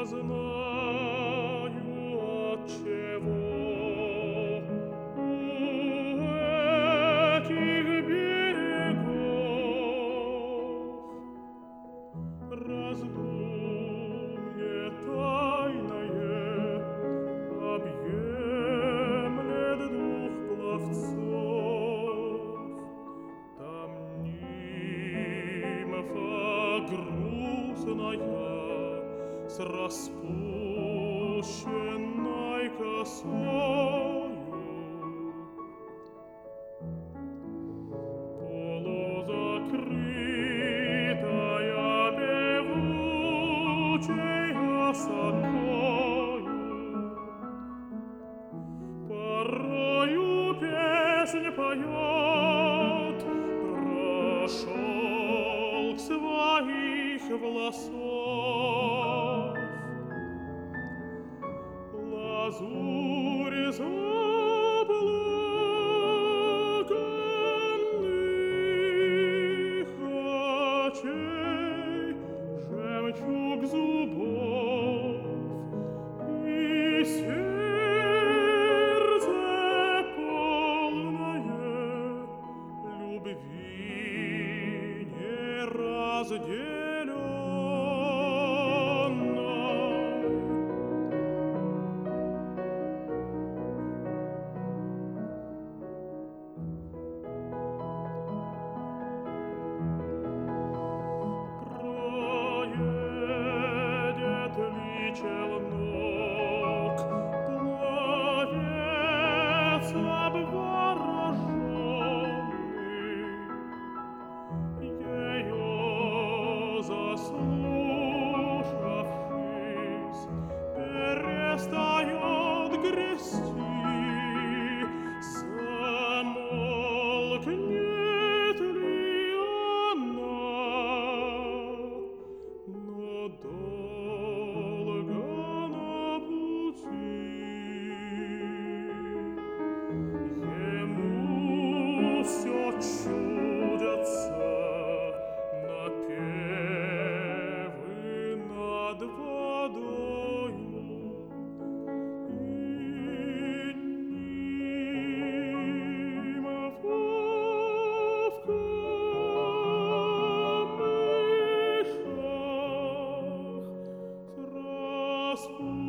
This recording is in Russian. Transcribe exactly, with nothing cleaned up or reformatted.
знаю отчего. У этих берегов раздумье тайное объемлет дух пловцов. Там нимфа грустная с распущенной косою, полузакрытая певучей осокою, порою песнь поет про шелк своих волосов. Лазурь заплаканных очей, жемчуг зубов и сердце полное любви неразделенной. Проедет ли челнок, пловец обвороженный, ее заслушавшись, перестает грести, замолкнет ли она, но долго на пути. Ему все чудятся напевы над водою, и нимфа в камышах с распущенной